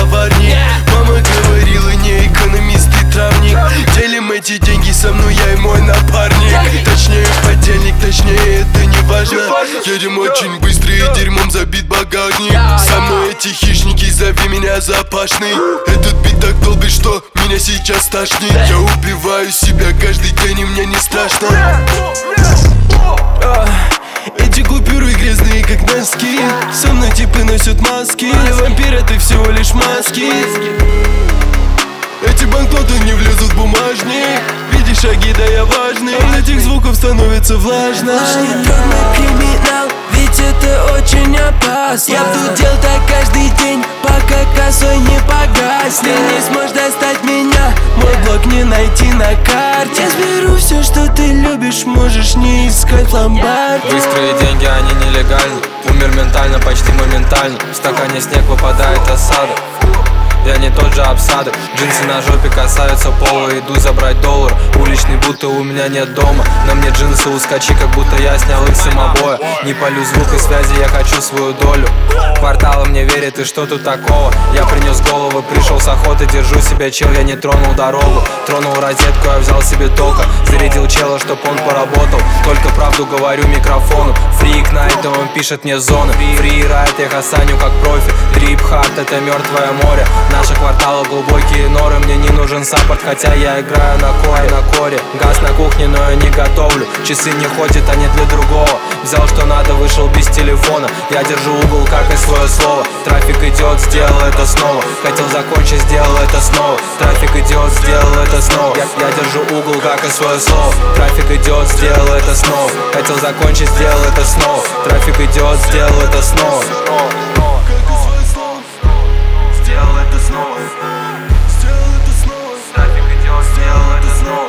товарник. Мама говорила, не экономист и травник. Делим эти деньги со мной, я и мой напарник. Точнее подельник, точнее это не важно. Едем очень быстро и дерьмом забит багажник. Со мной эти хищники, зови меня запашный. Этот бит так долбит, что меня сейчас тошнит. Я убиваю себя каждый день и мне не страшно. Эти купюры грязные, как носки. Со мной типы носят маски. Я вампир, это всего лишь маски. Эти банкноты не влезут в бумажник. Видишь шаги, да я важный. От этих звуков становится влажно. Не трогай криминал, ведь это очень опасно. Я буду делать так каждый день, пока косой не погаснет. Ты не сможешь достать меня, мой блок не найти на карте. Я сберу все, что ты любишь, можешь не искать в ломбарде. Быстрые деньги, они нелегальны. Умер ментально, почти моментально. В стакане снег выпадает осадок. Я не тот же обсадок. Джинсы на жопе касаются пола. Иду забрать доллар. Уличный, будто у меня нет дома. На мне джинсы ускочи, как будто я снял их с самобоя. Не полю звук и связи, я хочу свою долю. Кварталы мне верят, и что тут такого? Я принес голову, пришел с охоты. Держу себя, чел, я не тронул дорогу. Тронул розетку, я взял себе тока. Зарядил чела, чтоб он поработал. Только правду говорю микрофону. Фрик найт, он пишет мне зоны. Фрирайт, я хасаню как профи. Трип-хард, это мертвое море. Наши кварталы глубокие норы. Мне не нужен саппорт, хотя я играю на коре. Газ на кухне, но я не готовлю. Часы не ходят, а не для другого. Взял что надо, вышел без телефона. Я держу угол, как и свое слово. Трафик идет, сделал это снова. Хотел закончить, сделал это снова. Трафик идет, сделал это снова. Я держу угол, как и свое слово. Трафик идет, сделал это снова. Хотел закончить, сделал это снова. Трафик идет, сделал это снова. Сделал это снова. Трафик идет, сделал это снова.